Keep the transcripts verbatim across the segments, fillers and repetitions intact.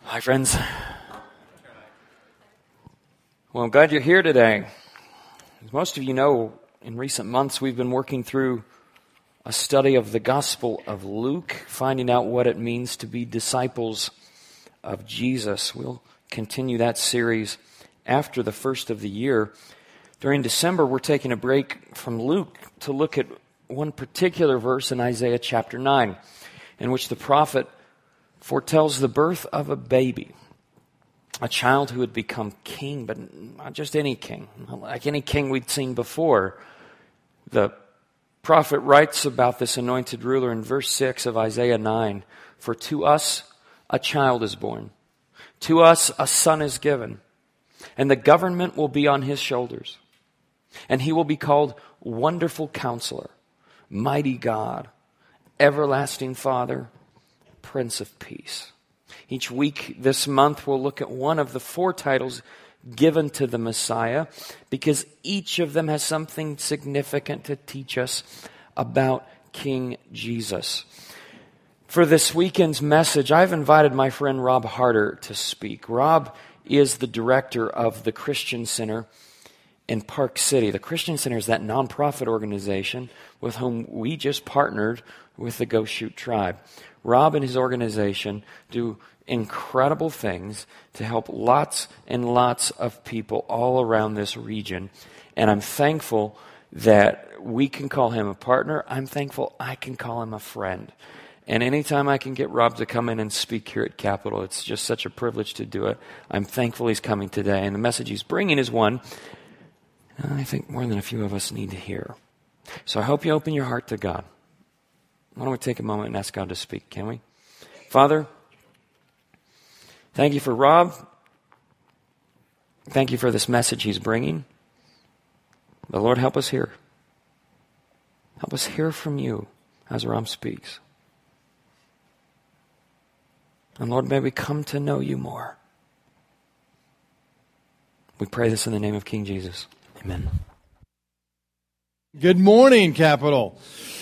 Hi, friends. Well, I'm glad you're here today. As most of you know, in recent months we've been working through a study of the Gospel of Luke, finding out what it means to be disciples of Jesus. We'll continue that series after the first of the year. During December, we're taking a break from Luke to look at one particular verse in Isaiah chapter nine, in which the prophet foretells the birth of a baby, a child who would become king, but not just any king, not like any king we'd seen before. The prophet writes about this anointed ruler in verse six of Isaiah nine, "For to us a child is born, to us a son is given, and the government will be on his shoulders. And he will be called Wonderful Counselor, Mighty God, Everlasting Father, Prince of Peace." Each week this month we'll look at one of the four titles given to the Messiah, because each of them has something significant to teach us about King Jesus. For this weekend's message, I've invited my friend Rob Harder to speak. Rob is the director of the Christian Center in Park City. The Christian Center is that nonprofit organization with whom we just partnered with the Go Shoot Tribe. Rob and his organization do incredible things to help lots and lots of people all around this region. And I'm thankful that we can call him a partner. I'm thankful I can call him a friend. And anytime I can get Rob to come in and speak here at Capitol, it's just such a privilege to do it. I'm thankful he's coming today. And the message he's bringing is one I think more than a few of us need to hear. So I hope you open your heart to God. Why don't we take a moment and ask God to speak, can we? Father, thank you for Rob. Thank you for this message he's bringing. But Lord, help us hear. Help us hear from you as Rob speaks. And Lord, may we come to know you more. We pray this in the name of King Jesus. Amen. Good morning, Capitol.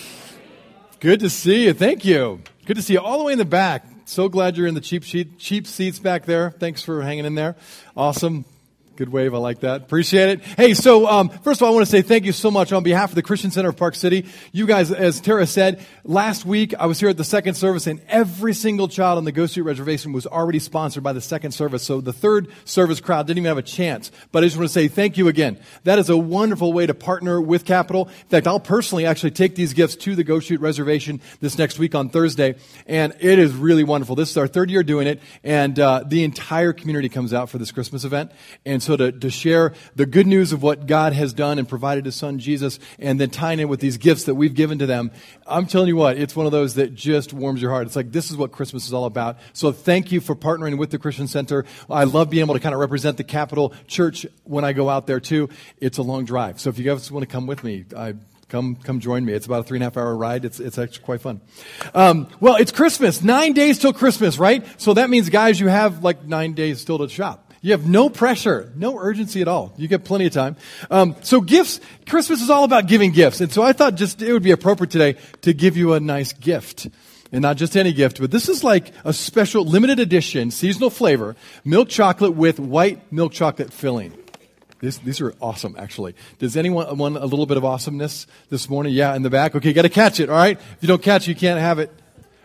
Good to see you. Thank you. Good to see you all the way in the back. So glad you're in the cheap sheet, cheap seats back there. Thanks for hanging in there. Awesome. Good wave. I like that. Appreciate it. Hey, so um, first of all, I want to say thank you so much on behalf of the Christian Center of Park City. You guys, as Tara said, last week I was here at the second service, and every single child on the Go Street reservation was already sponsored by the second service. So the third service crowd didn't even have a chance. But I just want to say thank you again. That is a wonderful way to partner with Capitol. In fact, I'll personally actually take these gifts to the Go Street reservation this next week on Thursday, and it is really wonderful. This is our third year doing it, and uh, the entire community comes out for this Christmas event. And so to, to share the good news of what God has done and provided His Son Jesus, and then tying in with these gifts that we've given to them, I'm telling you what, it's one of those that just warms your heart. It's like, this is what Christmas is all about. So thank you for partnering with the Christian Center. I love being able to kind of represent the Capitol Church when I go out there too. It's a long drive. So if you guys want to come with me, I Come, come join me. It's about a three and a half hour ride. It's, it's actually quite fun. Um, well, it's Christmas. Nine days till Christmas, right? So that means, guys, you have like nine days still to shop. You have no pressure, no urgency at all. You get plenty of time. Um, so gifts, Christmas is all about giving gifts. And so I thought just it would be appropriate today to give you a nice gift. And not just any gift, but this is like a special limited edition seasonal flavor, milk chocolate with white milk chocolate filling. These, these are awesome, actually. Does anyone want a little bit of awesomeness this morning? Yeah, in the back. Okay, you got to catch it, all right? If you don't catch it, you can't have it.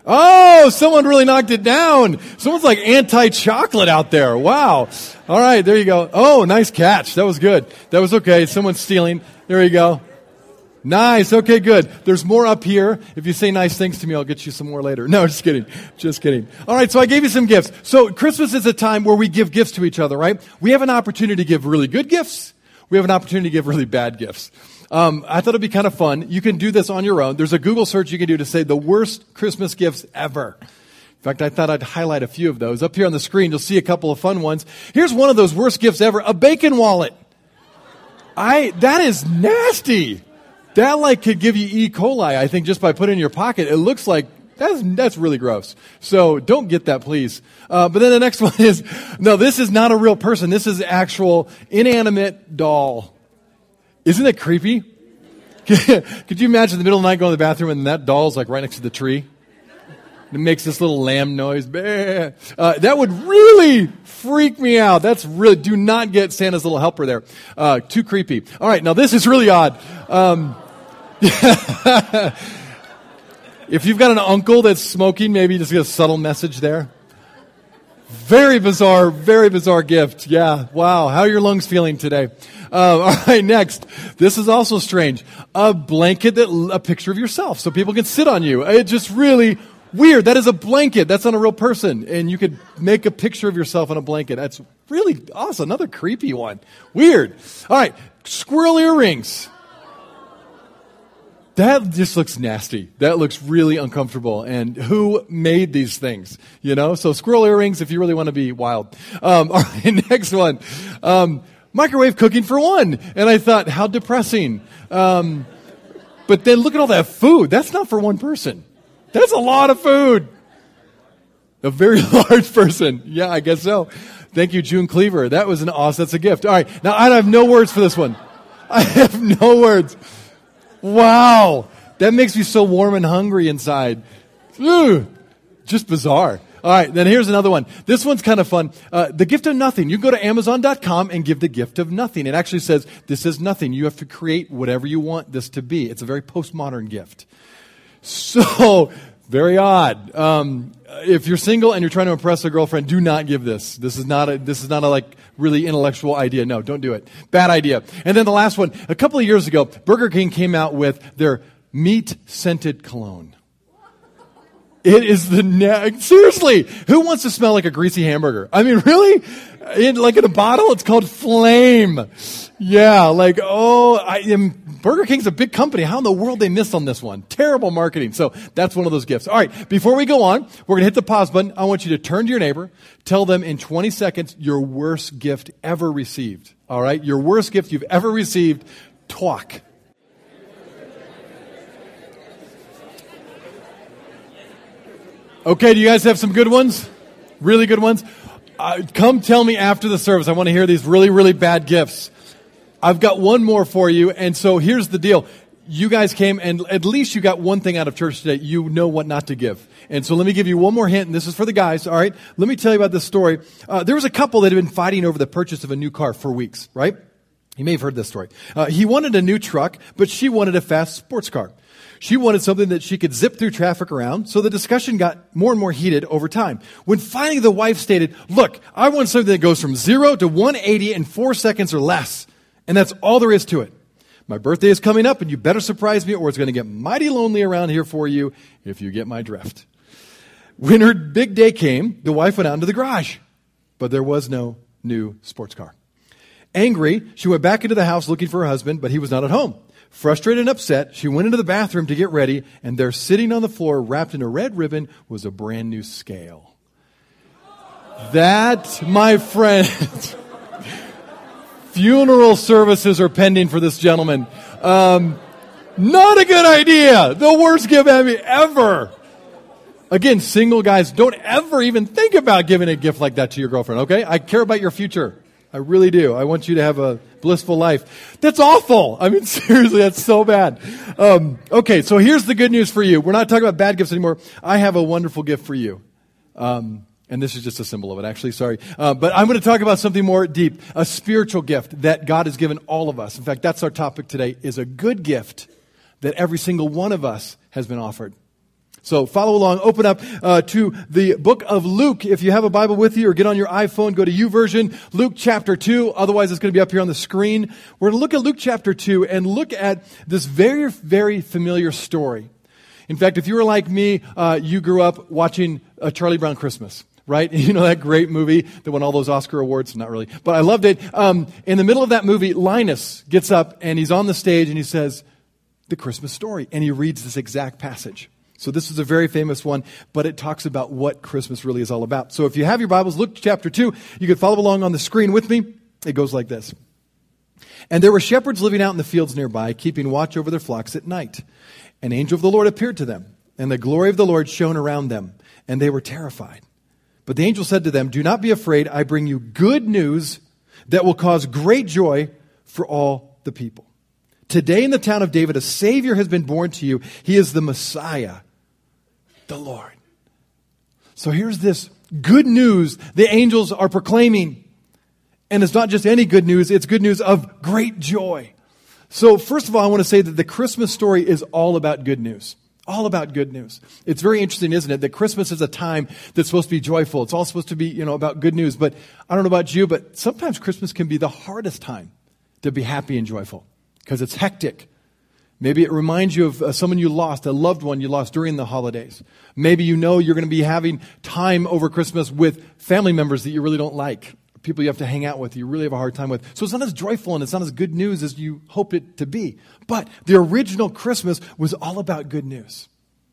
Oh, someone really knocked it down. Someone's like anti-chocolate out there. Wow. All right, there you go. Oh, nice catch. That was good. That was okay. Someone's stealing. There you go. Nice. Okay, good. There's more up here. If you say nice things to me, I'll get you some more later. No, just kidding. Just kidding. All right, so I gave you some gifts. So Christmas is a time where we give gifts to each other, right? We have an opportunity to give really good gifts. We have an opportunity to give really bad gifts. Um, I thought it'd be kind of fun. You can do this on your own. There's a Google search you can do to say the worst Christmas gifts ever. In fact, I thought I'd highlight a few of those. Up here on the screen, you'll see a couple of fun ones. Here's one of those worst gifts ever, a bacon wallet. I, that is nasty. That like could give you E. coli, I think, just by putting it in your pocket. It looks like that's that's really gross. So don't get that, please. Uh, but then the next one is, no, this is not a real person. This is actual inanimate doll. Isn't it creepy? Could you imagine in the middle of the night going to the bathroom and that doll's like right next to the tree? It makes this little lamb noise. Uh, that would really freak me out. That's really, do not get Santa's little helper there. Uh, too creepy. All right, now this is really odd. Um, if you've got an uncle that's smoking, maybe just get a subtle message there. Very bizarre, very bizarre gift. Yeah, wow. How are your lungs feeling today? Uh, all right, next. This is also strange. A blanket that, a picture of yourself so people can sit on you. It's just really weird. That is a blanket. That's not a real person. And you could make a picture of yourself on a blanket. That's really awesome. Another creepy one. Weird. All right, squirrel earrings. That just looks nasty. That looks really uncomfortable. And who made these things? You know, so squirrel earrings if you really want to be wild. Um, all right, next one. Um, microwave cooking for one. And I thought, how depressing. Um, but then look at all that food. That's not for one person. That's a lot of food. A very large person. Yeah, I guess so. Thank you, June Cleaver. That was an awesome, that's a gift. All right, now I have no words for this one. I have no words. Wow, that makes me so warm and hungry inside. Ugh, just bizarre. All right, then here's another one. This one's kind of fun. Uh, the gift of nothing. You can go to amazon dot com and give the gift of nothing. It actually says this is nothing. You have to create whatever you want this to be. It's a very postmodern gift. So, very odd. Um, if you're single and you're trying to impress a girlfriend, do not give this. This is not a, this is not a like really intellectual idea. No, don't do it. Bad idea. And then the last one. A couple of years ago, Burger King came out with their meat-scented cologne. It is the ne- seriously. Who wants to smell like a greasy hamburger? I mean, really? In like in a bottle, it's called Flame. Yeah, like oh, I am. Burger King's a big company. How in the world they missed on this one? Terrible marketing. So that's one of those gifts. All right, before we go on, we're going to hit the pause button. I want you to turn to your neighbor, tell them in twenty seconds your worst gift ever received. All right, your worst gift you've ever received. Talk. Okay, do you guys have some good ones? Really good ones? Uh, come tell me after the service. I want to hear these really, really bad gifts. I've got one more for you, and so here's the deal. You guys came, and at least you got one thing out of church today. You know what not to give. And so let me give you one more hint, and this is for the guys, all right? Let me tell you about this story. Uh, there was a couple that had been fighting over the purchase of a new car for weeks, right? You may have heard this story. Uh, he wanted a new truck, but she wanted a fast sports car. She wanted something that she could zip through traffic around, so the discussion got more and more heated over time. When finally the wife stated, look, I want something that goes from zero to one eighty in four seconds or less. And that's all there is to it. My birthday is coming up, and you better surprise me, or it's going to get mighty lonely around here for you if you get my drift. When her big day came, the wife went out into the garage, but there was no new sports car. Angry, she went back into the house looking for her husband, but he was not at home. Frustrated and upset, she went into the bathroom to get ready, and there sitting on the floor, wrapped in a red ribbon, was a brand new scale. That, my friend... Funeral services are pending for this gentleman. Um, not a good idea. The worst gift ever. Again, single guys, don't ever even think about giving a gift like that to your girlfriend, okay? I care about your future. I really do. I want you to have a blissful life. That's awful. I mean, seriously, that's so bad. Um, okay, so here's the good news for you. We're not talking about bad gifts anymore. I have a wonderful gift for you. Um, And this is just a symbol of it, actually, sorry. Uh, but I'm going to talk about something more deep, a spiritual gift that God has given all of us. In fact, that's our topic today, is a good gift that every single one of us has been offered. So follow along, open up uh, to the book of Luke. If you have a Bible with you or get on your iPhone, go to YouVersion, Luke chapter two. Otherwise, it's going to be up here on the screen. We're going to look at Luke chapter two and look at this very, very familiar story. In fact, if you were like me, uh, you grew up watching a Charlie Brown Christmas. Right? You know that great movie that won all those Oscar awards? Not really. But I loved it. Um, in the middle of that movie, Linus gets up and he's on the stage and he says, the Christmas story. And he reads this exact passage. So this is a very famous one, but it talks about what Christmas really is all about. So if you have your Bibles, Luke chapter two, you can follow along on the screen with me. It goes like this. And there were shepherds living out in the fields nearby, keeping watch over their flocks at night. An angel of the Lord appeared to them, and the glory of the Lord shone around them, and they were terrified. But the angel said to them, do not be afraid. I bring you good news that will cause great joy for all the people. Today in the town of David, a Savior has been born to you. He is the Messiah, the Lord. So here's this good news the angels are proclaiming. And it's not just any good news, it's good news of great joy. So first of all, I want to say that the Christmas story is all about good news. All about good news. It's very interesting, isn't it, that Christmas is a time that's supposed to be joyful. It's all supposed to be, you know, about good news. But I don't know about you, but sometimes Christmas can be the hardest time to be happy and joyful because it's hectic. Maybe it reminds you of uh, someone you lost, a loved one you lost during the holidays. Maybe you know you're going to be having time over Christmas with family members that you really don't like, people you have to hang out with, you really have a hard time with. So it's not as joyful and it's not as good news as you hoped it to be. But the original Christmas was all about good news.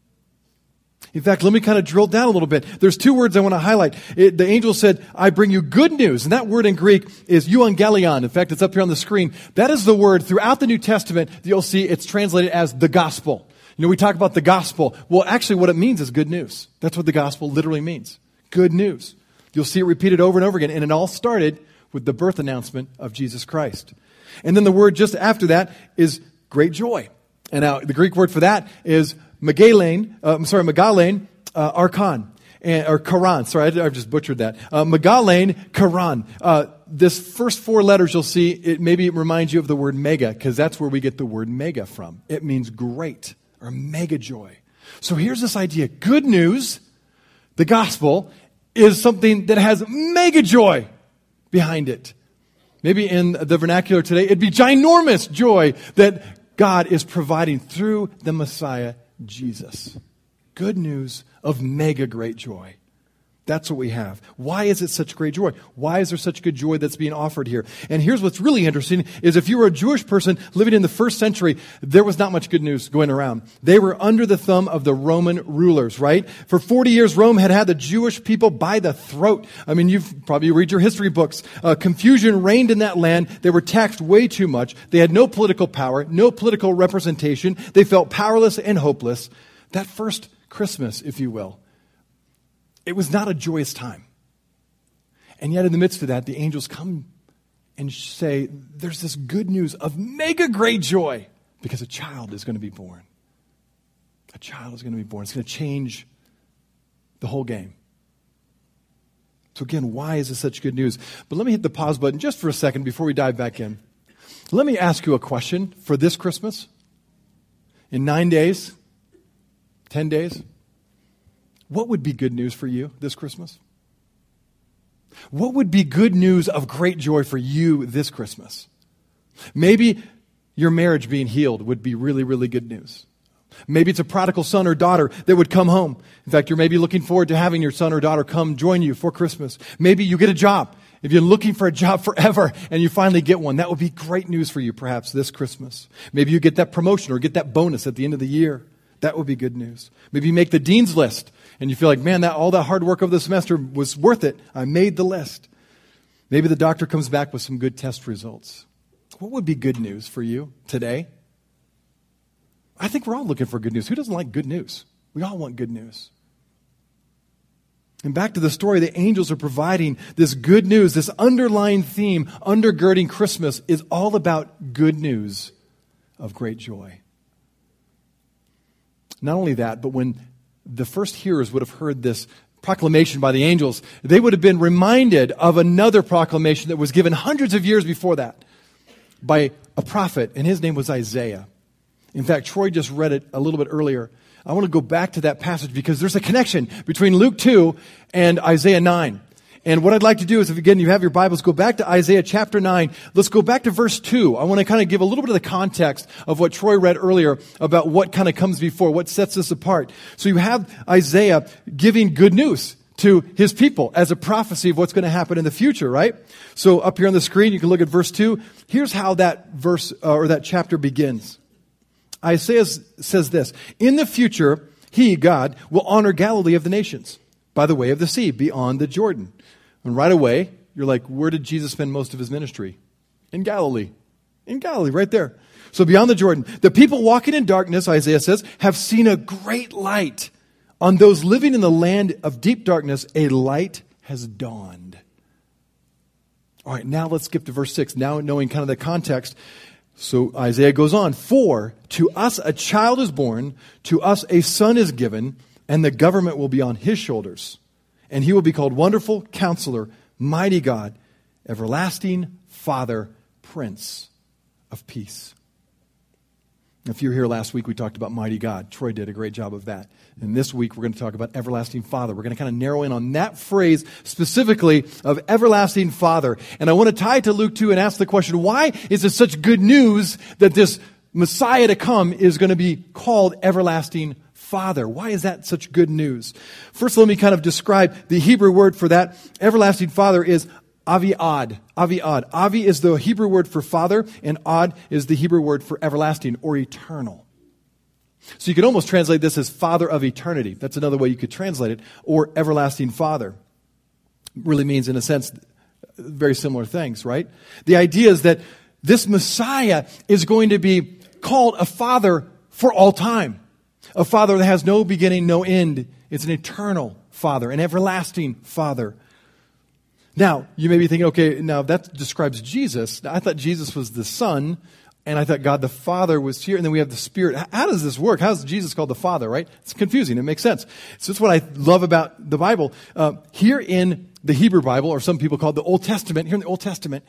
In fact, let me kind of drill down a little bit. There's two words I want to highlight. It, the angel said, I bring you good news. And that word in Greek is euangelion. In fact, it's up here on the screen. That is the word throughout the New Testament that you'll see it's translated as the gospel. You know, we talk about the gospel. Well, actually what it means is good news. That's what the gospel literally means. Good news. You'll see it repeated over and over again. And it all started with the birth announcement of Jesus Christ. And then the word just after that is great joy. And now the Greek word for that is Megalane, uh, I'm sorry, Megalane, uh, Arkan, and, or Karan. Sorry, I, I've just butchered that. Uh, Megalane, Karan. Uh, this first four letters you'll see, it maybe it reminds you of the word mega, because that's where we get the word mega from. It means great, or mega joy. So here's this idea. Good news, the gospel, is something that has mega joy behind it. Maybe in the vernacular today, it'd be ginormous joy that God is providing through the Messiah, Jesus. Good news of mega great joy. That's what we have. Why is it such great joy? Why is there such good joy that's being offered here? And here's what's really interesting is if you were a Jewish person living in the first century, there was not much good news going around. They were under the thumb of the Roman rulers, right? For forty years, Rome had had the Jewish people by the throat. I mean, you've probably read your history books. Uh, confusion reigned in that land. They were taxed way too much. They had no political power, no political representation. They felt powerless and hopeless. That first Christmas, if you will, it was not a joyous time. And yet in the midst of that, the angels come and say, there's this good news of mega great joy because a child is going to be born. A child is going to be born. It's going to change the whole game. So again, why is this such good news? But let me hit the pause button just for a second before we dive back in. Let me ask you a question for this Christmas. In nine days, ten days, what would be good news for you this Christmas? What would be good news of great joy for you this Christmas? Maybe your marriage being healed would be really, really good news. Maybe it's a prodigal son or daughter that would come home. In fact, you're maybe looking forward to having your son or daughter come join you for Christmas. Maybe you get a job. If you're looking for a job forever and you finally get one, that would be great news for you perhaps this Christmas. Maybe you get that promotion or get that bonus at the end of the year. That would be good news. Maybe you make the dean's list and you feel like, man, that all that hard work of the semester was worth it. I made the list. Maybe the doctor comes back with some good test results. What would be good news for you today? I think we're all looking for good news. Who doesn't like good news? We all want good news. And back to the story, the angels are providing this good news, this underlying theme undergirding Christmas is all about good news of great joy. Not only that, but when the first hearers would have heard this proclamation by the angels, they would have been reminded of another proclamation that was given hundreds of years before that by a prophet, and his name was Isaiah. In fact, Troy just read it a little bit earlier. I want to go back to that passage because there's a connection between Luke two and Isaiah nine. And what I'd like to do is, if again you have your Bibles, go back to Isaiah chapter nine. Let's go back to verse two. I want to kind of give a little bit of the context of what Troy read earlier about what kind of comes before, what sets this apart. So you have Isaiah giving good news to his people as a prophecy of what's going to happen in the future, right? So up here on the screen, you can look at verse two. Here's how that verse uh, or that chapter begins. Isaiah says this, in the future, he, God, will honor Galilee of the nations by the way of the sea beyond the Jordan. And right away, you're like, where did Jesus spend most of his ministry? In Galilee. In Galilee, right there. So beyond the Jordan. The people walking in darkness, Isaiah says, have seen a great light. On those living in the land of deep darkness, a light has dawned. All right, now let's skip to verse six. Now knowing kind of the context. So Isaiah goes on, for to us a child is born, to us a son is given, and the government will be on his shoulders. And he will be called Wonderful Counselor, Mighty God, Everlasting Father, Prince of Peace. If you were here last week, we talked about Mighty God. Troy did a great job of that. And this week, we're going to talk about Everlasting Father. We're going to kind of narrow in on that phrase specifically of Everlasting Father. And I want to tie it to Luke two and ask the question, why is it such good news that this Messiah to come is going to be called Everlasting Father? Why is that such good news? First, let me kind of describe the Hebrew word for that. Everlasting Father is Aviad. Aviad. Avi is the Hebrew word for father, and Ad is the Hebrew word for everlasting or eternal. So you could almost translate this as Father of Eternity. That's another way you could translate it. Or Everlasting Father. It really means, in a sense, very similar things, right? The idea is that this Messiah is going to be called a father for all time. A father that has no beginning, no end. It's an eternal father, an everlasting father. Now, you may be thinking, okay, now that describes Jesus. I thought Jesus was the Son, and I thought God the Father was here, and then we have the Spirit. How does this work? How is Jesus called the Father, right? It's confusing. It makes sense. So that's what I love about the Bible. Uh, here in the Hebrew Bible, or some people call it the Old Testament, here in the Old Testament,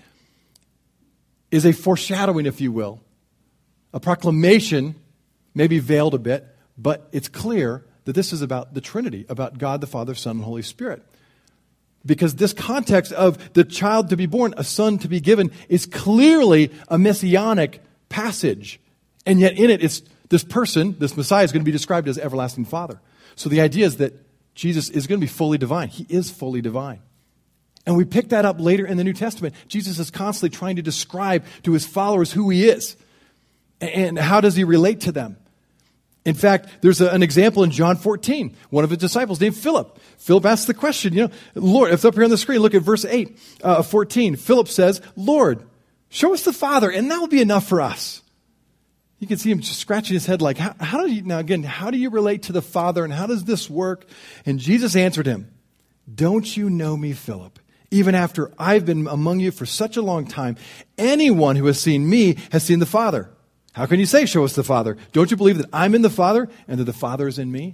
is a foreshadowing, if you will. A proclamation, maybe veiled a bit, but it's clear that this is about the Trinity, about God the Father, Son, and Holy Spirit. Because this context of the child to be born, a son to be given, is clearly a messianic passage. And yet in it, it's this person, this Messiah, is going to be described as Everlasting Father. So the idea is that Jesus is going to be fully divine. He is fully divine. And we pick that up later in the New Testament. Jesus is constantly trying to describe to his followers who he is. And how does he relate to them? In fact, there's a, an example in John fourteen. One of his disciples named Philip. Philip asks the question, you know, Lord, it's up here on the screen. Look at verse eight uh, of fourteen. Philip says, Lord, show us the Father, and that will be enough for us. You can see him just scratching his head like, how, how do you, now again, how do you relate to the Father, and how does this work? And Jesus answered him, don't you know me, Philip? Even after I've been among you for such a long time, anyone who has seen me has seen the Father. How can you say, show us the Father? Don't you believe that I'm in the Father and that the Father is in me?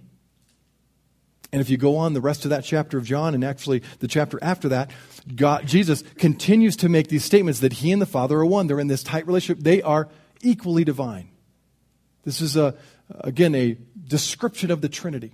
And if you go on the rest of that chapter of John, and actually the chapter after that, God, Jesus continues to make these statements that he and the Father are one. They're in this tight relationship. They are equally divine. This is, a, again, a description of the Trinity.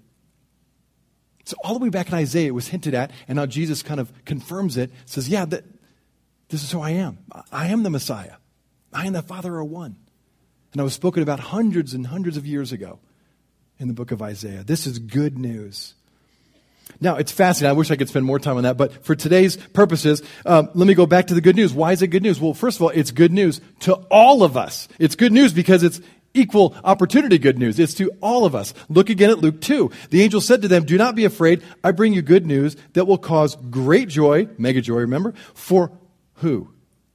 So all the way back in Isaiah, it was hinted at, and now Jesus kind of confirms it, says, yeah, that, this is who I am. I am the Messiah. I and the Father are one. And I was spoken about hundreds and hundreds of years ago in the book of Isaiah. This is good news. Now, it's fascinating. I wish I could spend more time on that. But for today's purposes, um, let me go back to the good news. Why is it good news? Well, first of all, it's good news to all of us. It's good news because it's equal opportunity good news. It's to all of us. Look again at Luke two. The angel said to them, do not be afraid. I bring you good news that will cause great joy, mega joy, remember, for who?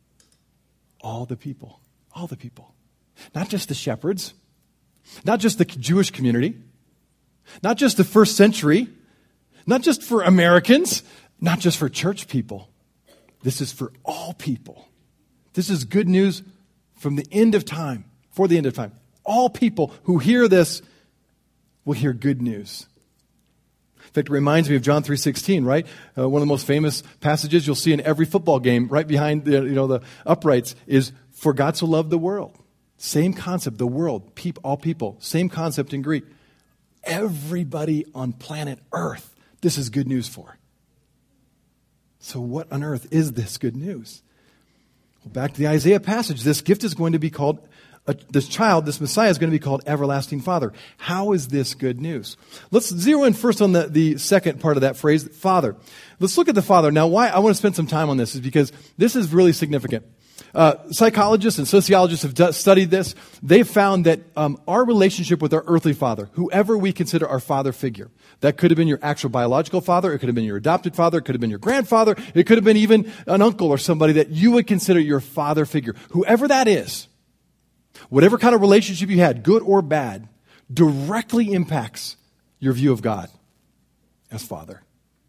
All the people. All the people. Not just the shepherds, not just the Jewish community, not just the first century, not just for Americans, not just for church people. This is for all people. This is good news from the end of time, for the end of time. All people who hear this will hear good news. In fact, it reminds me of John three sixteen, right? Uh, one of the most famous passages you'll see in every football game, right behind the, you know, the uprights, is for God so loved the world. Same concept, the world, peop, all people, same concept in Greek. Everybody on planet Earth, this is good news for. So what on earth is this good news? Well, back to the Isaiah passage. This gift is going to be called, uh, this child, this Messiah is going to be called Everlasting Father. How is this good news? Let's zero in first on the, the second part of that phrase, Father. Let's look at the Father. Now, why I want to spend some time on this is because this is really significant. Uh, psychologists and sociologists have d- studied this. They've found that um, our relationship with our earthly father, whoever we consider our father figure, that could have been your actual biological father, it could have been your adopted father, it could have been your grandfather, it could have been even an uncle or somebody that you would consider your father figure. Whoever that is, whatever kind of relationship you had, good or bad, directly impacts your view of God as Father.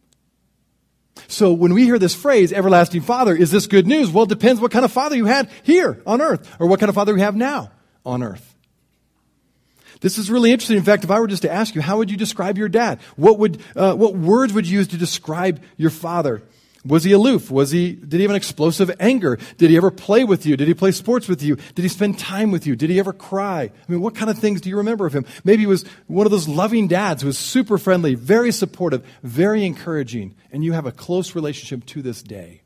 So when we hear this phrase, Everlasting Father, is this good news? Well, it depends what kind of father you had here on earth, or what kind of father you have now on earth. This is really interesting. In fact, if I were just to ask you, how would you describe your dad? What would, uh, what words would you use to describe your father? Was he aloof? Was he, did he have an explosive anger? Did he ever play with you? Did he play sports with you? Did he spend time with you? Did he ever cry? I mean, what kind of things do you remember of him? Maybe he was one of those loving dads who was super friendly, very supportive, very encouraging, and you have a close relationship to this day.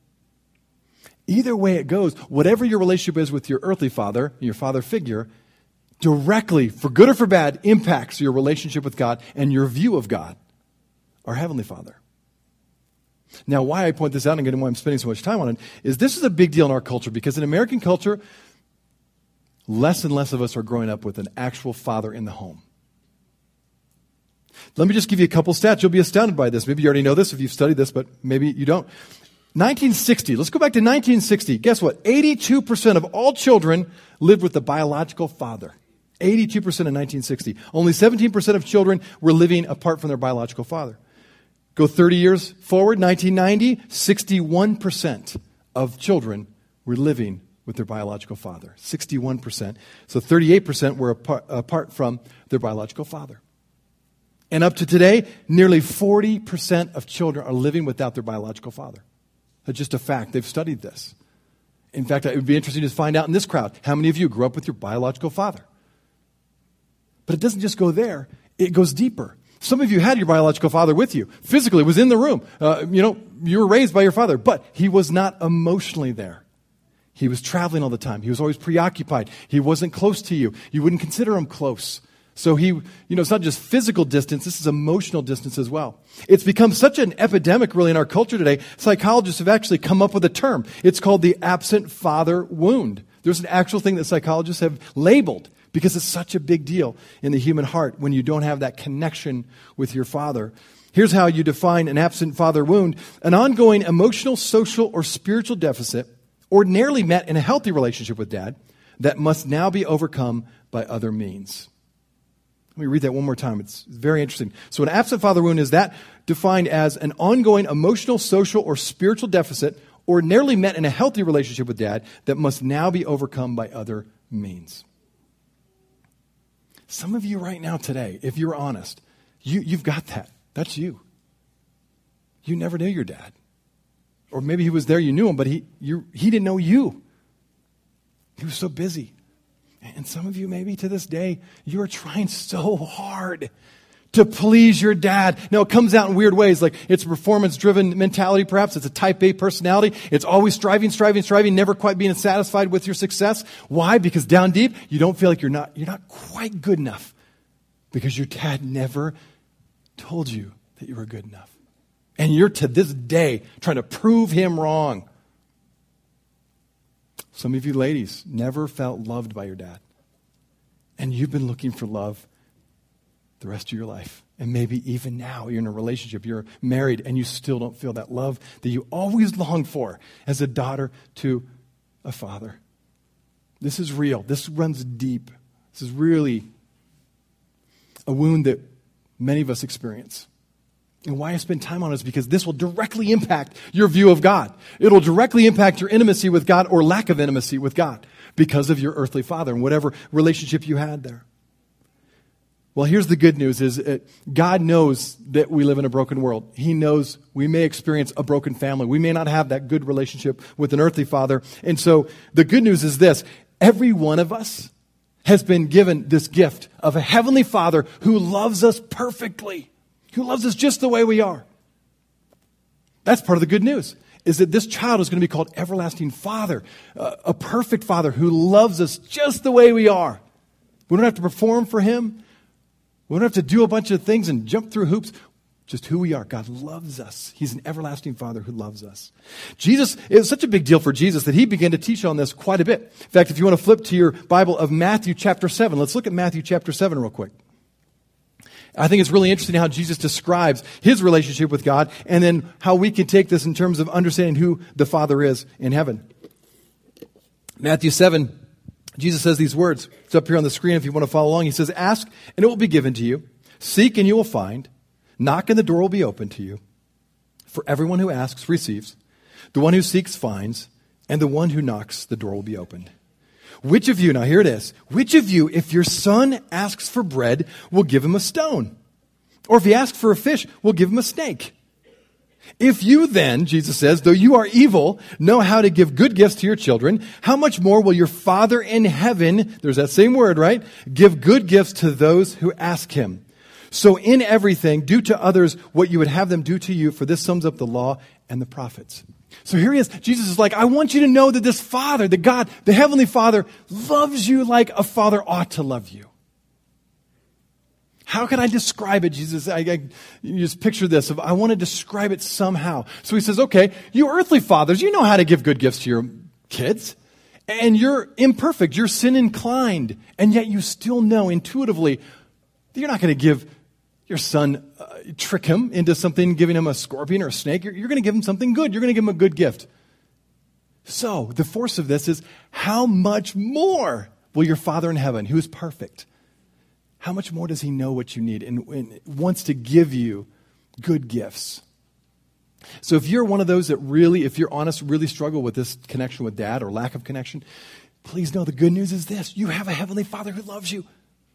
Either way it goes, whatever your relationship is with your earthly father, your father figure, directly, for good or for bad, impacts your relationship with God and your view of God, our Heavenly Father. Now, why I point this out and again why I'm spending so much time on it is this is a big deal in our culture because in American culture, less and less of us are growing up with an actual father in the home. Let me just give you a couple stats. You'll be astounded by this. Maybe you already know this if you've studied this, but maybe you don't. nineteen sixty. Let's go back to nineteen sixty. Guess what? eighty-two percent of all children lived with a biological father. eighty-two percent in nineteen sixty. Only seventeen percent of children were living apart from their biological father. Go thirty years forward, nineteen ninety, sixty-one percent of children were living with their biological father. sixty-one percent. So thirty-eight percent were apart, apart from their biological father. And up to today, nearly forty percent of children are living without their biological father. That's just a fact. They've studied this. In fact, it would be interesting to find out in this crowd, how many of you grew up with your biological father? But it doesn't just go there. It goes deeper. Some of you had your biological father with you. Physically, was in the room. Uh, you know, you were raised by your father, but he was not emotionally there. He was traveling all the time. He was always preoccupied. He wasn't close to you. You wouldn't consider him close. So he, you know, it's not just physical distance, this is emotional distance as well. It's become such an epidemic really in our culture today, psychologists have actually come up with a term. It's called the absent father wound. There's an actual thing that psychologists have labeled because it's such a big deal in the human heart when you don't have that connection with your father. Here's how you define an absent father wound: an ongoing emotional, social, or spiritual deficit ordinarily met in a healthy relationship with dad that must now be overcome by other means. Let me read that one more time. It's very interesting. So an absent father wound is that defined as an ongoing emotional, social, or spiritual deficit ordinarily met in a healthy relationship with dad that must now be overcome by other means. Some of you right now today, if you're honest, you, you've got that. That's you. You never knew your dad. Or maybe he was there, you knew him, but he, you, he didn't know you. He was so busy. And some of you, maybe to this day, you are trying so hard to please your dad. Now, it comes out in weird ways, like it's a performance-driven mentality, perhaps. It's a type A personality. It's always striving, striving, striving, never quite being satisfied with your success. Why? Because down deep, you don't feel like you're not, you're not quite good enough because your dad never told you that you were good enough. And you're to this day trying to prove him wrong. Some of you ladies never felt loved by your dad. And you've been looking for love the rest of your life. And maybe even now you're in a relationship, you're married, and you still don't feel that love that you always longed for as a daughter to a father. This is real. This runs deep. This is really a wound that many of us experience. And why I spend time on it is because this will directly impact your view of God. It'll directly impact your intimacy with God or lack of intimacy with God because of your earthly father and whatever relationship you had there. Well, here's the good news is that God knows that we live in a broken world. He knows we may experience a broken family. We may not have that good relationship with an earthly father. And so the good news is this: every one of us has been given this gift of a heavenly Father who loves us perfectly. Who loves us just the way we are. That's part of the good news, is that this child is going to be called Everlasting Father, uh, a perfect Father who loves us just the way we are. We don't have to perform for him. We don't have to do a bunch of things and jump through hoops. Just who we are. God loves us. He's an everlasting Father who loves us. Jesus, it was such a big deal for Jesus that he began to teach on this quite a bit. In fact, if you want to flip to your Bible of Matthew chapter seven, let's look at Matthew chapter seven real quick. I think it's really interesting how Jesus describes his relationship with God and then how we can take this in terms of understanding who the Father is in heaven. Matthew seven, Jesus says these words. It's up here on the screen if you want to follow along. He says, "Ask and it will be given to you. Seek and you will find. Knock and the door will be opened to you. For everyone who asks receives. The one who seeks finds. And the one who knocks, the door will be opened. Which of you, now here it is, which of you, if your son asks for bread, will give him a stone? Or if he asks for a fish, will give him a snake? If you then, Jesus says, though you are evil, know how to give good gifts to your children, how much more will your Father in heaven, there's that same word, right? Give good gifts to those who ask him. So in everything, do to others what you would have them do to you, for this sums up the law and the prophets. So here he is. Jesus is like, I want you to know that this Father, the God, the Heavenly Father, loves you like a father ought to love you. How can I describe it, Jesus? I, I you just picture this. I want to describe it somehow. So he says, okay, you earthly fathers, you know how to give good gifts to your kids. And you're imperfect. You're sin inclined. And yet you still know intuitively that you're not going to give your son, uh, trick him into something, giving him a scorpion or a snake. You're, you're going to give him something good. You're going to give him a good gift. So the force of this is, how much more will your Father in heaven, who is perfect, how much more does he know what you need and, and wants to give you good gifts? So if you're one of those that really, if you're honest, really struggle with this connection with dad or lack of connection, please know the good news is this. You have a Heavenly Father who loves you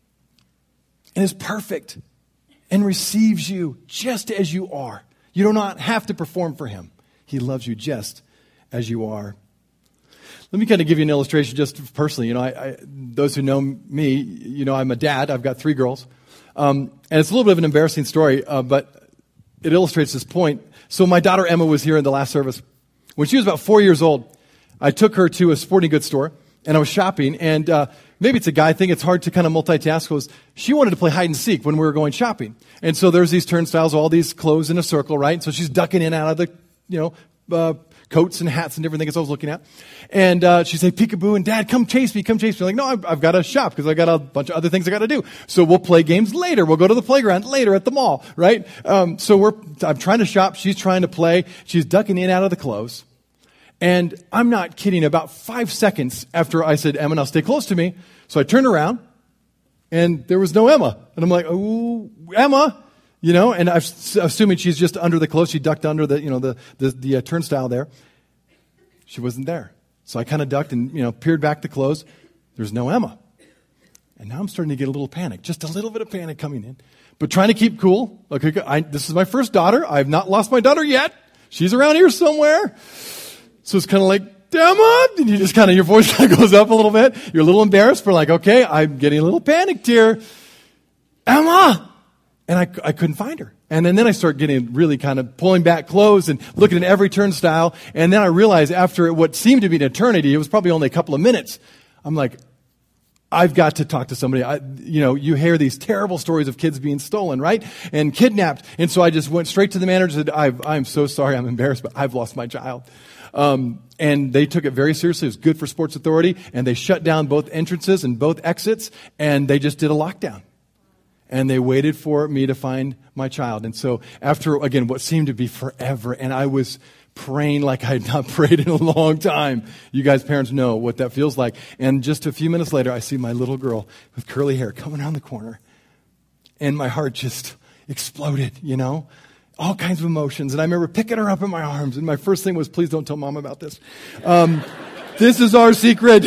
and is perfect and receives you just as you are. You do not have to perform for him. He loves you just as you are. Let me kind of give you an illustration just personally. You know, I, I, those who know me, you know, I'm a dad. I've got three girls. Um, and it's a little bit of an embarrassing story, uh, but it illustrates this point. So my daughter Emma was here in the last service. When she was about four years old, I took her to a sporting goods store, and I was shopping. And uh, maybe it's a guy thing. It's hard to kind of multitask. Because she wanted to play hide and seek when we were going shopping. And so there's these turnstiles, all these clothes in a circle, right? So she's ducking in and out of the, you know, uh, coats and hats and different things I was looking at. And uh, she'd say, peekaboo, and Dad, come chase me, come chase me. I'm like, no, I've, I've got to shop because I got a bunch of other things I got to do. So we'll play games later. We'll go to the playground later at the mall, right? Um, so we're, I'm trying to shop. She's trying to play. She's ducking in and out of the clothes. And I'm not kidding. About five seconds after I said, Emma, now stay close to me. So I turned around, and there was no Emma. And I'm like, oh, Emma. You know, and I'm assuming she's just under the clothes. She ducked under the, you know, the the, the uh, turnstile there. She wasn't there. So I kind of ducked and, you know, peered back the clothes. There's no Emma. And now I'm starting to get a little panic, just a little bit of panic coming in. But trying to keep cool. Okay, I, this is my first daughter. I've not lost my daughter yet. She's around here somewhere. So it's kind of like, Emma, and you just kind of, your voice kind of goes up a little bit. You're a little embarrassed, but like, okay, I'm getting a little panicked here. Emma! And I, I couldn't find her. And then, then I start getting really kind of pulling back clothes and looking at every turnstile. And then I realized after what seemed to be an eternity, it was probably only a couple of minutes. I'm like, I've got to talk to somebody. I, you know, you hear these terrible stories of kids being stolen, right? And kidnapped. And so I just went straight to the manager and said, I've, I'm so sorry, I'm embarrassed, but I've lost my child. Um, and they took it very seriously. It was good for Sports Authority. And they shut down both entrances and both exits. And they just did a lockdown. And they waited for me to find my child. And so after, again, what seemed to be forever, and I was praying like I had not prayed in a long time. You guys, parents, know what that feels like. And just a few minutes later, I see my little girl with curly hair coming around the corner. And my heart just exploded, you know? All kinds of emotions. And I remember picking her up in my arms. And my first thing was, please don't tell Mom about this. Um, this is our secret.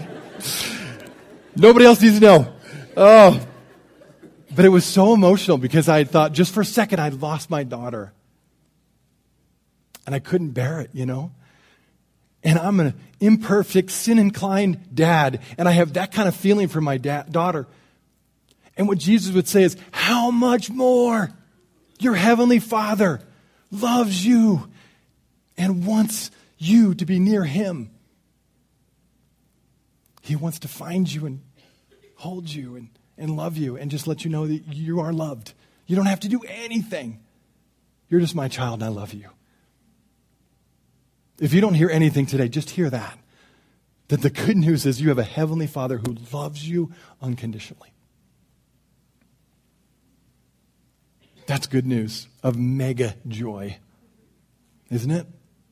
Nobody else needs to know. Oh. But it was so emotional because I thought just for a second I'd lost my daughter. And I couldn't bear it, you know. And I'm an imperfect, sin-inclined dad. And I have that kind of feeling for my da- daughter. And what Jesus would say is, how much more your Heavenly Father loves you and wants you to be near Him. He wants to find you and hold you and and love you and just let you know that you are loved. You don't have to do anything. You're just my child and I love you. If you don't hear anything today, just hear that. That the good news is you have a Heavenly Father who loves you unconditionally. That's good news of mega joy, isn't it?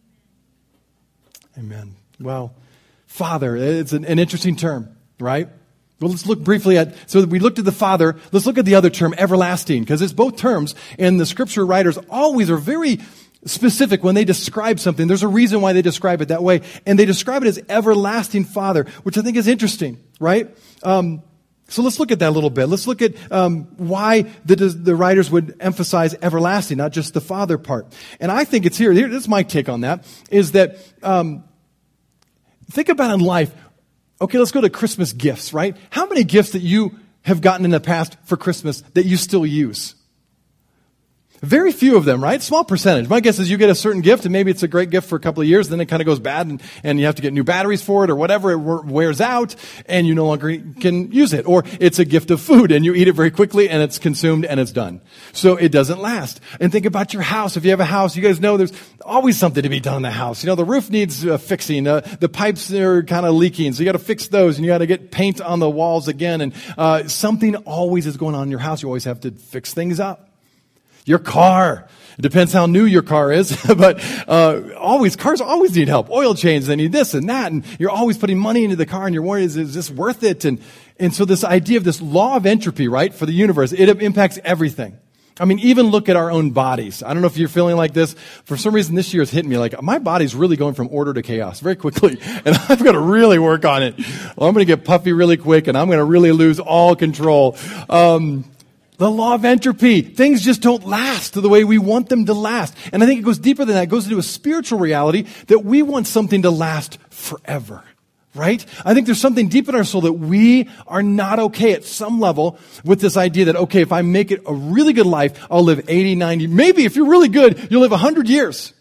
Amen. Well, Father, it's an, an interesting term, right? Well, let's look briefly at, so we looked at the Father, let's look at the other term, everlasting, because it's both terms, and the Scripture writers always are very specific when they describe something. There's a reason why they describe it that way. And they describe it as everlasting Father, which I think is interesting, right? Um, so let's look at that a little bit. Let's look at um, why the, the writers would emphasize everlasting, not just the Father part. And I think it's here. Here, this is my take on that, is that um, think about in life. Okay, let's go to Christmas gifts, right? How many gifts that you have gotten in the past for Christmas that you still use? Very few of them, right? Small percentage. My guess is you get a certain gift, and maybe it's a great gift for a couple of years, then it kind of goes bad, and, and you have to get new batteries for it, or whatever, it wears out, and you no longer can use it. Or it's a gift of food, and you eat it very quickly, and it's consumed, and it's done. So it doesn't last. And think about your house. If you have a house, you guys know there's always something to be done in the house. You know, the roof needs uh, fixing. Uh, the pipes are kind of leaking, so you got to fix those, and you got to get paint on the walls again, and uh, something always is going on in your house. You always have to fix things up. Your car. It depends how new your car is, but uh always, cars always need help. Oil change, they need this and that, and you're always putting money into the car, and you're worried, is, is this worth it? And and so this idea of this law of entropy, right, for the universe, it impacts everything. I mean, even look at our own bodies. I don't know if you're feeling like this. For some reason, this year has hit me like, my body's really going from order to chaos very quickly, and I've got to really work on it. Well, I'm going to get puffy really quick, and I'm going to really lose all control. Um The law of entropy. Things just don't last the way we want them to last. And I think it goes deeper than that. It goes into a spiritual reality that we want something to last forever. Right? I think there's something deep in our soul that we are not okay at some level with this idea that, okay, if I make it a really good life, I'll live eighty, ninety, maybe if you're really good, you'll live one hundred years.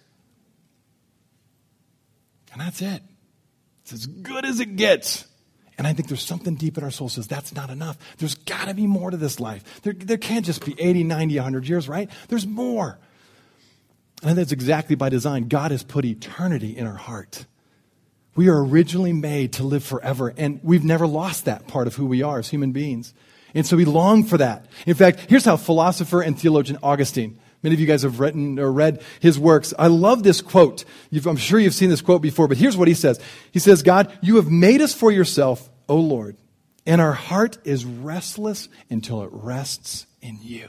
And that's it. It's as good as it gets. And I think there's something deep in our soul that says that's not enough. There's got to be more to this life. There, there can't just be eighty, ninety, one hundred years, right? There's more. And that's exactly by design. God has put eternity in our heart. We are originally made to live forever, and we've never lost that part of who we are as human beings. And so we long for that. In fact, here's how philosopher and theologian Augustine, many of you guys have written or read his works. I love this quote. You've, I'm sure you've seen this quote before, but here's what he says. He says, God, you have made us for yourself, O Lord, and our heart is restless until it rests in you.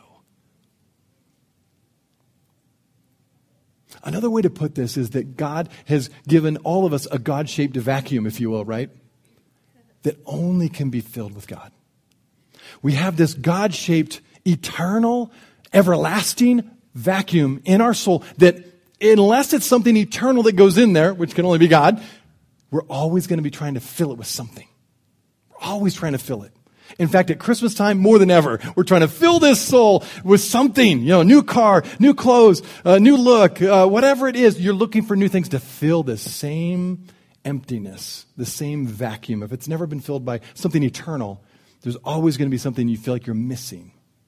Another way to put this is that God has given all of us a God-shaped vacuum, if you will, right? That only can be filled with God. We have this God-shaped, eternal, everlasting vacuum in our soul that unless it's something eternal that goes in there, which can only be God, we're always going to be trying to fill it with something. We're always trying to fill it. In fact, at Christmas time, more than ever, we're trying to fill this soul with something, you know, new car, new clothes, uh, new look, uh, whatever it is. You're looking for new things to fill this same emptiness, the same vacuum. If it's never been filled by something eternal, there's always going to be something you feel like you're missing.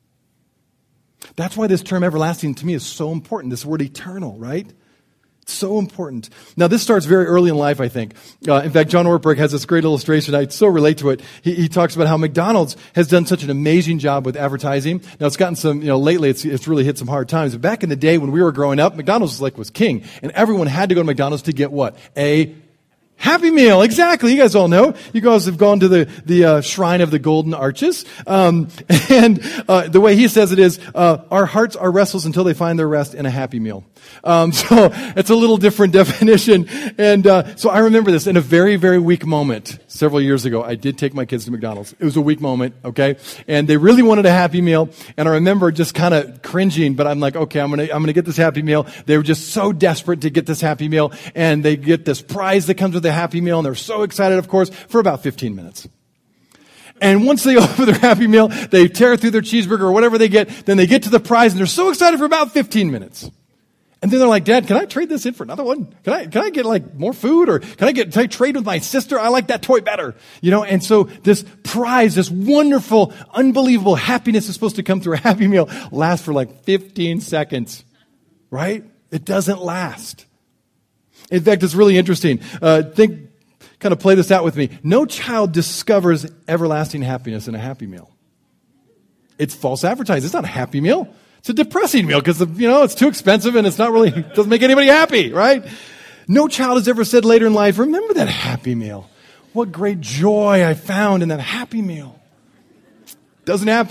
That's why this term everlasting to me is so important. This word eternal, right? So important. Now, this starts very early in life, I think. Uh, in fact, John Ortberg has this great illustration. I so relate to it. He, he talks about how McDonald's has done such an amazing job with advertising. Now, it's gotten some, you know, lately it's, it's really hit some hard times. But back in the day when we were growing up, McDonald's was like was king. And everyone had to go to McDonald's to get what? A Happy Meal, exactly. You guys all know. You guys have gone to the the uh, Shrine of the Golden Arches. Um, and uh, the way he says it is, uh, our hearts are restless until they find their rest in a Happy Meal. Um, so it's a little different definition. And uh, so I remember this in a very, very weak moment several years ago. I did take my kids to McDonald's. It was a weak moment, okay? And they really wanted a Happy Meal. And I remember just kind of cringing, but I'm like, okay, I'm going to I'm going to get this Happy Meal. They were just so desperate to get this Happy Meal. And they get this prize that comes with the Happy Meal, and they're so excited, of course, for about fifteen minutes. And once they open their Happy Meal, they tear through their cheeseburger or whatever they get, then they get to the prize, and they're so excited for about fifteen minutes. And then they're like, Dad, can I trade this in for another one? Can I, can I get like more food? Or can I get, can I trade with my sister? I like that toy better. You know, and so this prize, this wonderful, unbelievable happiness is supposed to come through a Happy Meal, lasts for like fifteen seconds. Right? It doesn't last. In fact, it's really interesting. Uh, think, kind of play this out with me. No child discovers everlasting happiness in a Happy Meal. It's false advertising. It's not a Happy Meal. It's a depressing meal because, you know, it's too expensive and it's not really, doesn't make anybody happy, right? No child has ever said later in life, remember that Happy Meal. What great joy I found in that Happy Meal. Doesn't happen.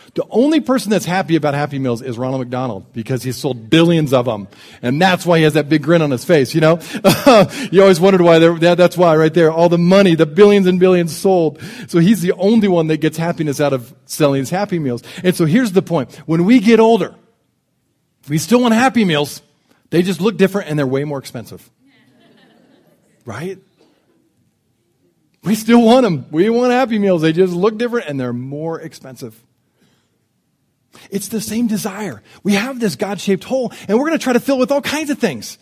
The only person that's happy about Happy Meals is Ronald McDonald because he's sold billions of them. And that's why he has that big grin on his face, you know? You always wondered why. That, that's why right there. All the money, the billions and billions sold. So he's the only one that gets happiness out of selling his Happy Meals. And so here's the point. When we get older, we still want Happy Meals. They just look different and they're way more expensive. Right? We still want them. We want Happy Meals. They just look different and they're more expensive. It's the same desire. We have this God-shaped hole, and we're going to try to fill it with all kinds of things.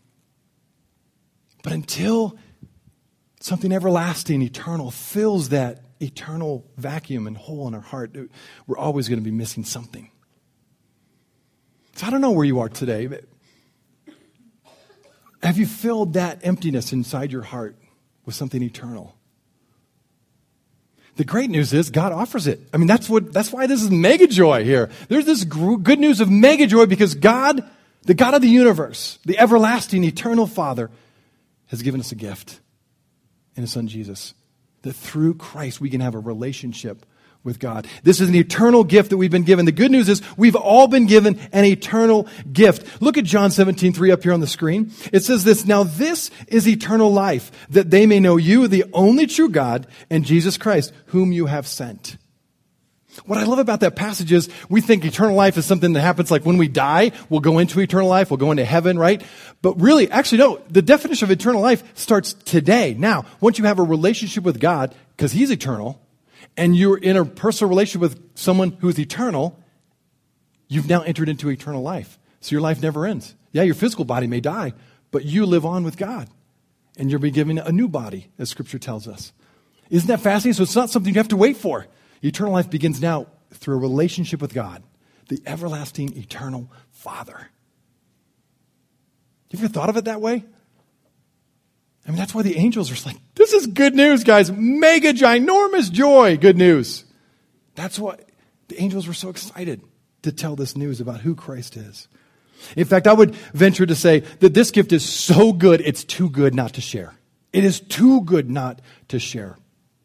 But until something everlasting, eternal, fills that eternal vacuum and hole in our heart, we're always going to be missing something. So I don't know where you are today, but have you filled that emptiness inside your heart with something eternal? The great news is God offers it. I mean, that's what, that's why this is mega joy here. There's this gr- good news of mega joy because God, the God of the universe, the everlasting, eternal Father, has given us a gift in His Son Jesus. That through Christ we can have a relationship with God. This is an eternal gift that we've been given. The good news is we've all been given an eternal gift. Look at John seventeen three up here on the screen. It says this, "Now this is eternal life, that they may know you, the only true God, and Jesus Christ, whom you have sent." What I love about that passage is we think eternal life is something that happens like when we die, we'll go into eternal life, we'll go into heaven, right? But really, actually, no, the definition of eternal life starts today. Now, once you have a relationship with God, because He's eternal, and you're in a personal relationship with someone who's eternal, you've now entered into eternal life. So your life never ends. Yeah, your physical body may die, but you live on with God. And you'll be given a new body, as Scripture tells us. Isn't that fascinating? So it's not something you have to wait for. Eternal life begins now through a relationship with God, the everlasting, eternal Father. You ever thought of it that way? I mean, that's why the angels are like, this is good news, guys. Mega, ginormous joy. Good news. That's why the angels were so excited to tell this news about who Christ is. In fact, I would venture to say that this gift is so good, it's too good not to share. It is too good not to share.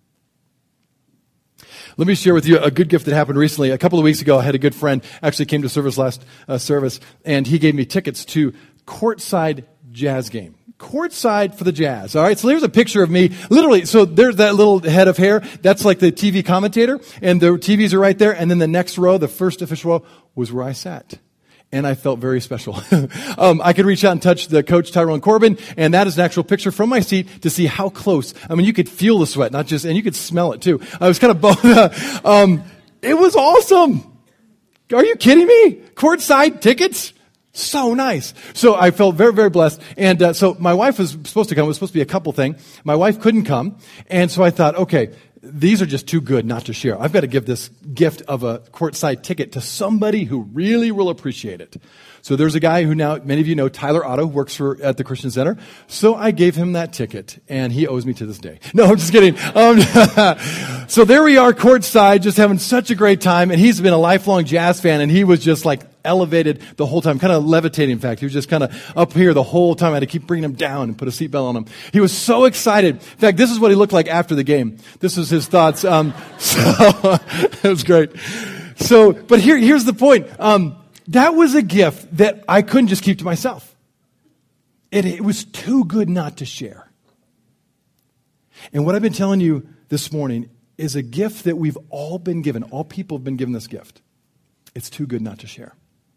Let me share with you a good gift that happened recently. A couple of weeks ago, I had a good friend actually came to service last uh, service, and he gave me tickets to courtside Jazz game. Courtside for the Jazz. All right, so here's a picture of me. Literally, so there's that little head of hair. That's like the T V commentator, and the T Vs are right there. And then the next row, the first official row, was where I sat. And I felt very special. um, I could reach out and touch the coach, Tyrone Corbin, and that is an actual picture from my seat to see how close. I mean, you could feel the sweat, not just, and you could smell it too. I was kind of both. um, it was awesome. Are you kidding me? Courtside tickets? So nice. So I felt very, very blessed. And uh, so my wife was supposed to come. It was supposed to be a couple thing. My wife couldn't come. And so I thought, okay, these are just too good not to share. I've got to give this gift of a courtside ticket to somebody who really will appreciate it. So there's a guy who now, many of you know, Tyler Otto, works for at the Christian Center. So I gave him that ticket, and he owes me to this day. No, I'm just kidding. Um, so there we are, courtside, just having such a great time. And he's been a lifelong Jazz fan, and he was just like elevated the whole time, kind of levitating, in fact. He was just kind of up here the whole time. I had to keep bringing him down and put a seatbelt on him. He was so excited. In fact, this is what he looked like after the game. This was his thoughts. Um, so it was great. So, but here, here's the point. Um, that was a gift that I couldn't just keep to myself. It, it was too good not to share. And what I've been telling you this morning is a gift that we've all been given. All people have been given this gift. It's too good not to share.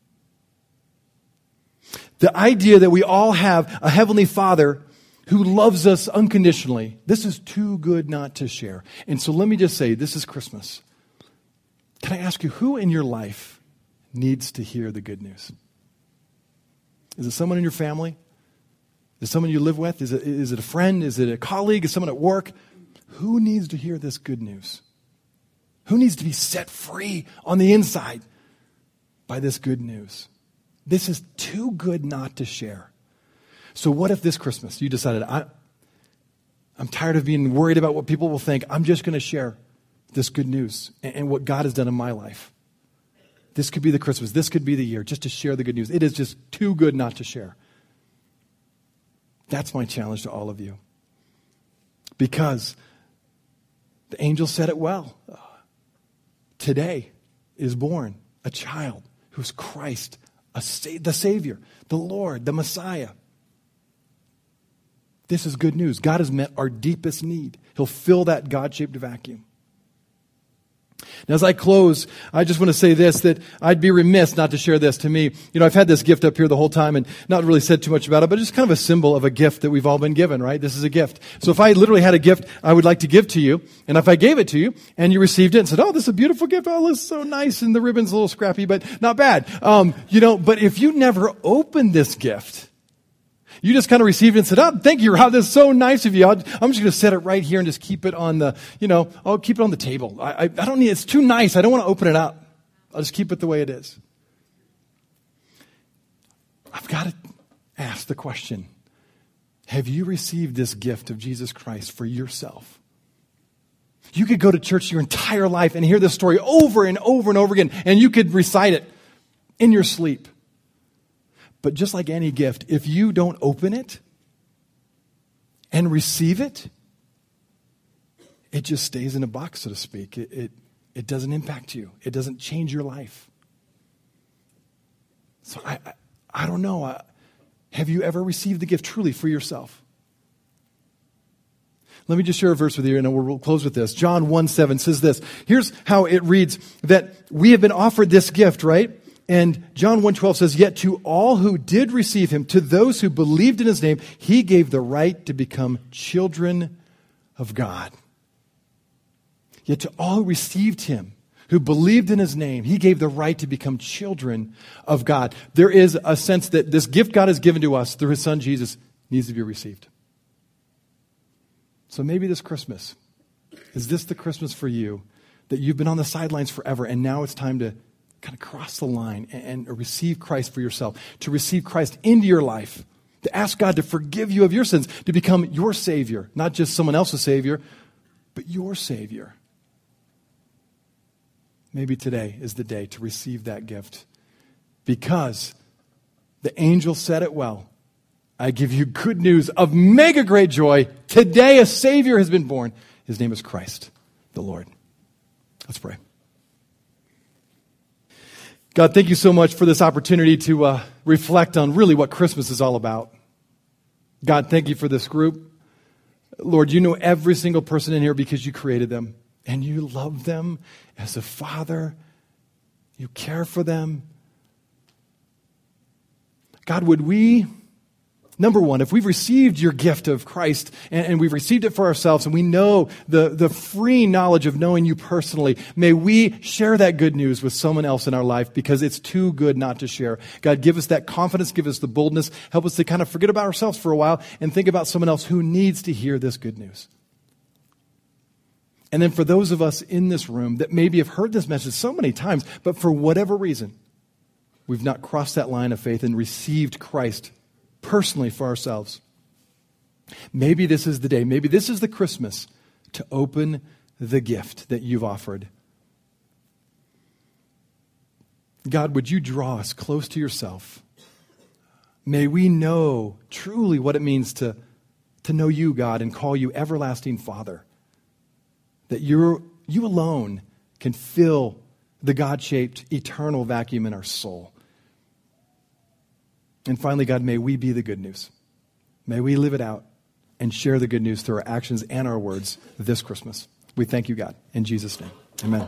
The idea that we all have a Heavenly Father who loves us unconditionally, this is too good not to share. And so let me just say, this is Christmas. Can I ask you, who in your life needs to hear the good news? Is it someone in your family? Is it someone you live with? Is it, is it a friend? Is it a colleague? Is it someone at work? Who needs to hear this good news? Who needs to be set free on the inside by this good news? This is too good not to share. So what if this Christmas you decided, I, I'm tired of being worried about what people will think. I'm just going to share this good news and, and what God has done in my life. This could be the Christmas. This could be the year just to share the good news. It is just too good not to share. That's my challenge to all of you. Because the angel said it well. Today is born, a child who's Christ, a sa- the Savior, the Lord, the Messiah. This is good news. God has met our deepest need. He'll fill that God-shaped vacuum. Now, as I close, I just want to say this, that I'd be remiss not to share this. To me, you know, I've had this gift up here the whole time and not really said too much about it, but it's kind of a symbol of a gift that we've all been given, right? This is a gift. So if I literally had a gift I would like to give to you, and if I gave it to you, and you received it and said, oh, this is a beautiful gift, oh, this is so nice, and the ribbon's a little scrappy, but not bad. Um, you know, but if you never opened this gift, you just kind of received it and said, oh, thank you, Rob. That's so nice of you. I'll, I'm just going to set it right here and just keep it on the, you know, I'll keep it on the table. I, I, I don't need, it's too nice. I don't want to open it up. I'll just keep it the way it is. I've got to ask the question, have you received this gift of Jesus Christ for yourself? You could go to church your entire life and hear this story over and over and over again, and you could recite it in your sleep. But just like any gift, if you don't open it and receive it, it just stays in a box, so to speak. It, it, it doesn't impact you. It doesn't change your life. So I, I, I don't know. I, have you ever received the gift truly for yourself? Let me just share a verse with you, and we'll close with this. John one seven says this. Here's how it reads, that we have been offered this gift, right? And John one twelve says, yet to all who did receive him, to those who believed in his name, he gave the right to become children of God. Yet to all who received him, who believed in his name, he gave the right to become children of God. There is a sense that this gift God has given to us through his son Jesus needs to be received. So maybe this Christmas, is this the Christmas for you that you've been on the sidelines forever and now it's time to kind of cross the line and, and receive Christ for yourself, to receive Christ into your life, to ask God to forgive you of your sins, to become your Savior, not just someone else's Savior, but your Savior. Maybe today is the day to receive that gift because the angel said it well. I give you good news of mega great joy. Today a Savior has been born. His name is Christ, the Lord. Let's pray. God, thank you so much for this opportunity to uh, reflect on really what Christmas is all about. God, thank you for this group. Lord, you know every single person in here because you created them. And you love them as a father. You care for them. God, would we, number one, if we've received your gift of Christ and, and we've received it for ourselves and we know the, the free knowledge of knowing you personally, may we share that good news with someone else in our life because it's too good not to share. God, give us that confidence, give us the boldness, help us to kind of forget about ourselves for a while and think about someone else who needs to hear this good news. And then for those of us in this room that maybe have heard this message so many times, but for whatever reason, we've not crossed that line of faith and received Christ personally for ourselves. Maybe this is the day, maybe this is the Christmas to open the gift that you've offered. God, would you draw us close to yourself? May we know truly what it means to, to know you, God, and call you everlasting Father. That you're, you alone can fill the God-shaped eternal vacuum in our soul. And finally, God, may we be the good news. May we live it out and share the good news through our actions and our words this Christmas. We thank you, God. In Jesus' name, amen.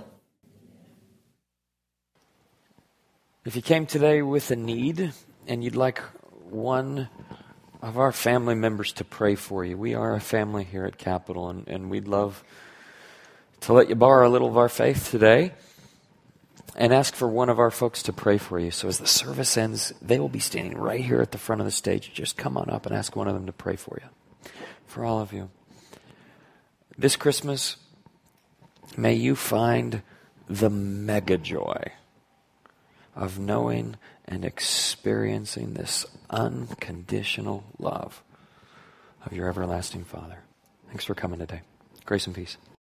If you came today with a need and you'd like one of our family members to pray for you, we are a family here at Capitol, and, and we'd love to let you borrow a little of our faith today and ask for one of our folks to pray for you. So as the service ends, they will be standing right here at the front of the stage. Just come on up and ask one of them to pray for you. For all of you. This Christmas, may you find the mega joy of knowing and experiencing this unconditional love of your everlasting Father. Thanks for coming today. Grace and peace.